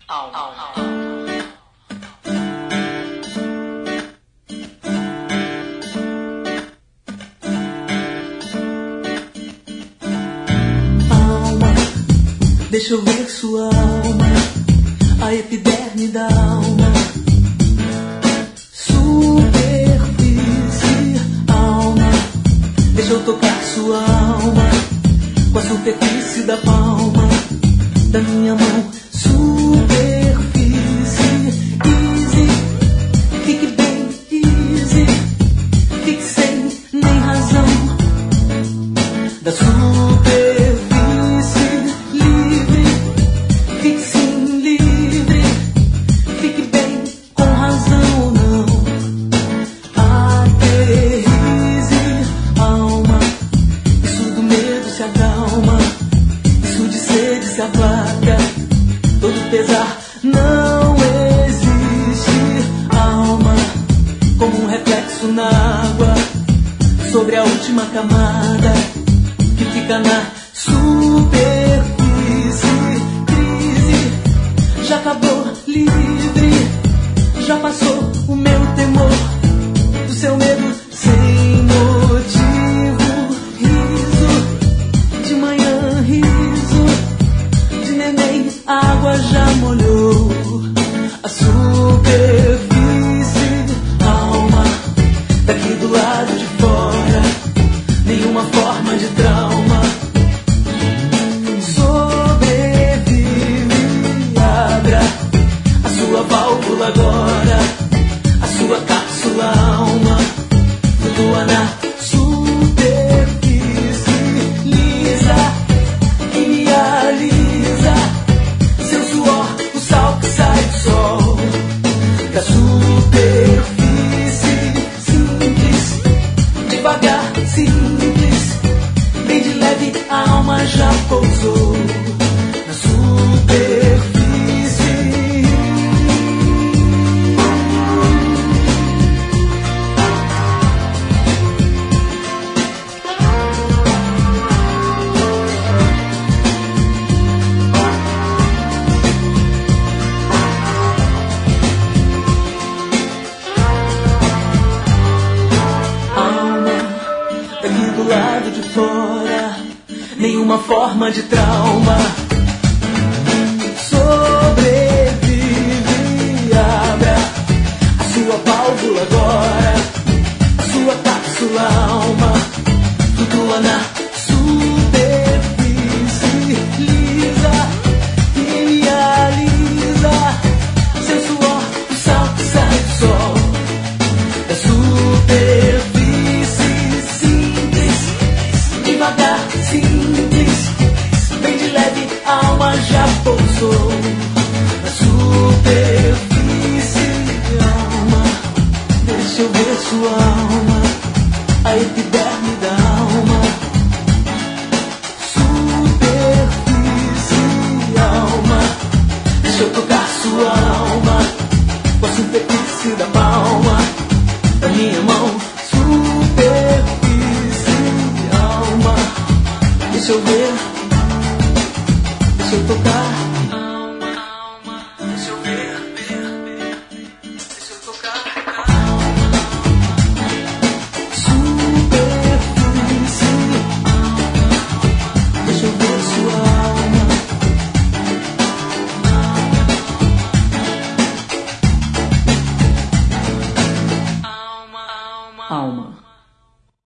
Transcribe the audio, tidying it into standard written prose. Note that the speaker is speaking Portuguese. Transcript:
Deixa eu ver sua alma, a epiderme da alma. Superfície, alma. Deixa eu tocar sua alma com a superfície da palma da minha mão. Superfície, easy. Fique bem easy. Fique sem nem razão da superfície. Se aplaca, todo pesar não existe. Alma, como um reflexo na água, sobre a última camada que fica na superfície. Crise, já acabou, livre, já passou o meu temor, do seu medo sem motivo. Riso, de manhã riso, a água já molhou a superfície. Alma, daqui do lado de fora, nenhuma forma de trauma. Sobrevive, abra a sua válvula agora, a sua cápsula alma flutua na superfície lisa que me alisa. O sal que sai do sol, da superfície. Simples, devagar, simples, bem de leve, a alma já pousou na superfície. Do lado de fora, nenhuma forma de trauma. Sobrevive, abra a sua válvula agora, a sua cápsula alma flutua na superfície lisa que me alisa. Seu suor, o sal que sai do sol da superfície. Devagar, simples, bem de leve, a alma já pousou na superfície. Alma, deixa eu ver sua alma, a epiderme da alma. Superfície, alma, deixa eu tocar sua alma com a superfície da palma da minha mão. Deixa eu ver, deixa eu tocar. Deixa eu ver, deixa eu tocar. Superfície, deixa eu ver sua alma. Alma.